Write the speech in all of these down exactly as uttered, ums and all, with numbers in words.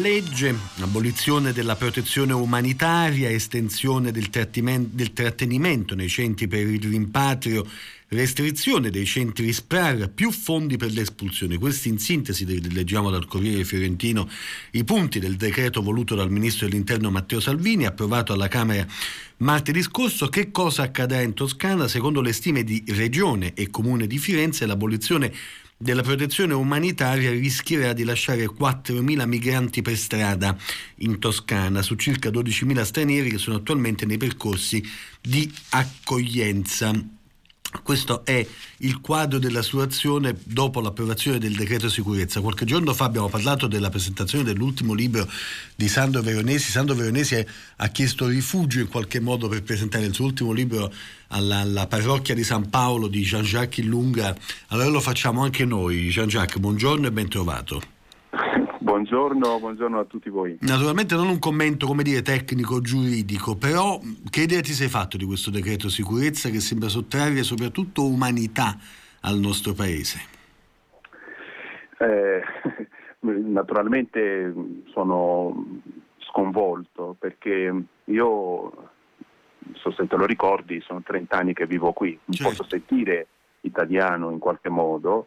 legge, abolizione della protezione umanitaria, estensione del, trattimen- del trattenimento nei centri per il rimpatrio, restrizione dei centri S P R A R, più fondi per le espulsioni. Questi in sintesi, leggiamo dal Corriere Fiorentino, i punti del decreto voluto dal Ministro dell'Interno Matteo Salvini, approvato alla Camera martedì scorso. Che cosa accadrà in Toscana? Secondo le stime di Regione e Comune di Firenze, l'abolizione della protezione umanitaria rischierà di lasciare quattromila migranti per strada in Toscana su circa dodicimila stranieri che sono attualmente nei percorsi di accoglienza. Questo è il quadro della sua azione dopo l'approvazione del decreto sicurezza. Qualche giorno fa abbiamo parlato della presentazione dell'ultimo libro di Sandro Veronesi. Sandro Veronesi ha chiesto rifugio in qualche modo per presentare il suo ultimo libro alla, alla parrocchia di San Paolo di Jean-Jacques Illunga. Allora lo facciamo anche noi. Jean-Jacques, buongiorno e ben trovato. Buongiorno, buongiorno a tutti voi. Naturalmente non un commento, come dire, tecnico, giuridico, però che idea ti sei fatto di questo decreto sicurezza che sembra sottrarre soprattutto umanità al nostro paese? Eh, naturalmente sono sconvolto perché io, so se te lo ricordi, sono trent'anni che vivo qui, mi certo. posso sentire italiano in qualche modo.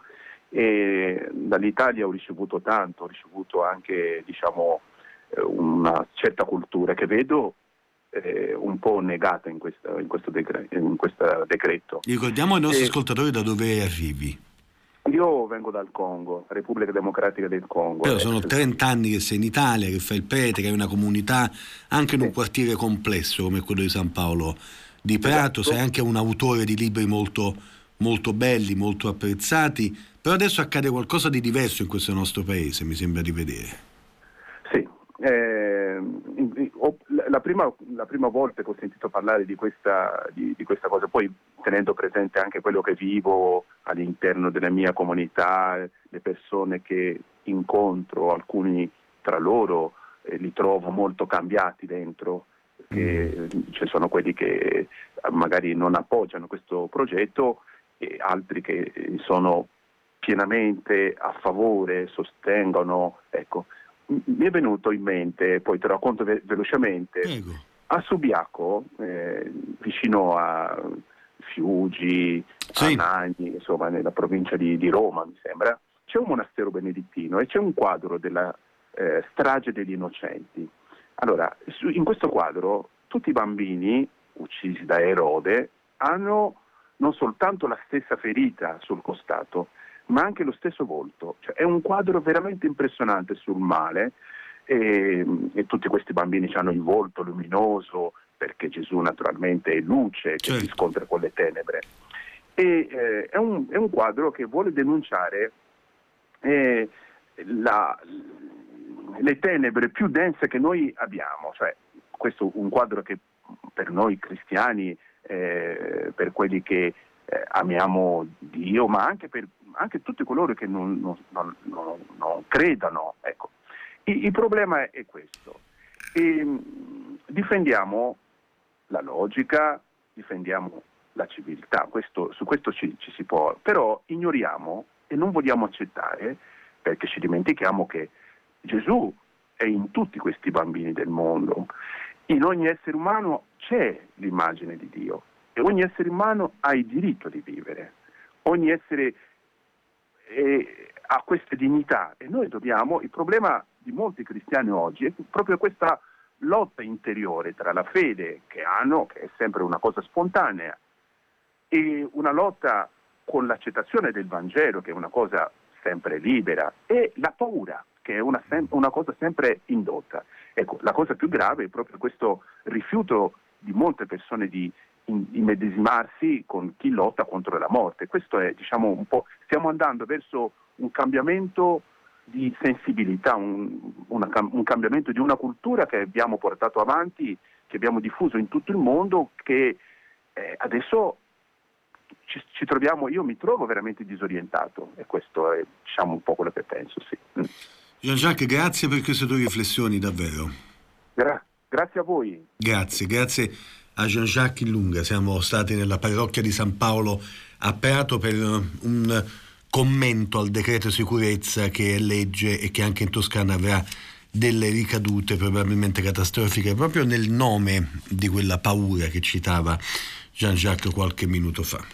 E dall'Italia ho ricevuto tanto, ho ricevuto anche, diciamo, una certa cultura che vedo eh, un po' negata in, questa, in questo decre- in questo decreto. Ricordiamo ai nostri e ascoltatori da dove arrivi. Io vengo dal Congo, Repubblica Democratica del Congo. Però sono trent'anni che sei in Italia, che fai il prete, che hai una comunità anche in sì. un quartiere complesso come quello di San Paolo di Prato. Esatto. Sei anche un autore di libri molto, molto belli, molto apprezzati. Però adesso accade qualcosa di diverso in questo nostro paese, mi sembra di vedere. Sì, eh, la, prima, la prima volta che ho sentito parlare di questa, di, di questa cosa, poi tenendo presente anche quello che vivo all'interno della mia comunità, le persone che incontro, alcuni tra loro eh, li trovo molto cambiati dentro, perché mm. ci sono quelli che magari non appoggiano questo progetto e altri che sono pienamente a favore, sostengono. Ecco, mi è venuto in mente, poi te lo racconto ve- velocemente, Prego. A Subiaco, eh, vicino a Fiuggi, sì. a Nagni, insomma nella provincia di, di Roma mi sembra, c'è un monastero benedettino e c'è un quadro della eh, strage degli innocenti. Allora, su, in questo quadro tutti i bambini uccisi da Erode hanno non soltanto la stessa ferita sul costato, ma anche lo stesso volto. Cioè, è un quadro veramente impressionante sul male e, e tutti questi bambini hanno il volto luminoso perché Gesù naturalmente è luce che certo. si scontra con le tenebre. E, eh, è, un, è un quadro che vuole denunciare eh, la, le tenebre più dense che noi abbiamo. Cioè, questo è un quadro che per noi cristiani, eh, per quelli che eh, amiamo Dio, ma anche per anche tutti coloro che non, non, non, non, non credano. Ecco. Il, il problema è questo. E, mh, difendiamo la logica, difendiamo la civiltà, questo, su questo ci, ci si può, però ignoriamo e non vogliamo accettare, perché ci dimentichiamo che Gesù è in tutti questi bambini del mondo. In ogni essere umano c'è l'immagine di Dio e ogni essere umano ha il diritto di vivere. Ogni essere E ha questa dignità e noi dobbiamo, il problema di molti cristiani oggi è proprio questa lotta interiore tra la fede che hanno, che è sempre una cosa spontanea, e una lotta con l'accettazione del Vangelo, che è una cosa sempre libera, e la paura, che è una, una cosa sempre indotta. Ecco, la cosa più grave è proprio questo rifiuto di molte persone di immedesimarsi con chi lotta contro la morte. Questo è, diciamo, un po', stiamo andando verso un cambiamento di sensibilità, un, una, un cambiamento di una cultura che abbiamo portato avanti, che abbiamo diffuso in tutto il mondo, che eh, adesso ci, ci troviamo, io mi trovo veramente disorientato e questo è, diciamo, un po' quello che penso, sì. Jean-Jacques, grazie per queste tue riflessioni, davvero. Gra- grazie a voi. Grazie, grazie a Jean-Jacques Illunga. Siamo stati nella parrocchia di San Paolo a Prato per un commento al decreto sicurezza che è legge e che anche in Toscana avrà delle ricadute probabilmente catastrofiche proprio nel nome di quella paura che citava Jean-Jacques qualche minuto fa.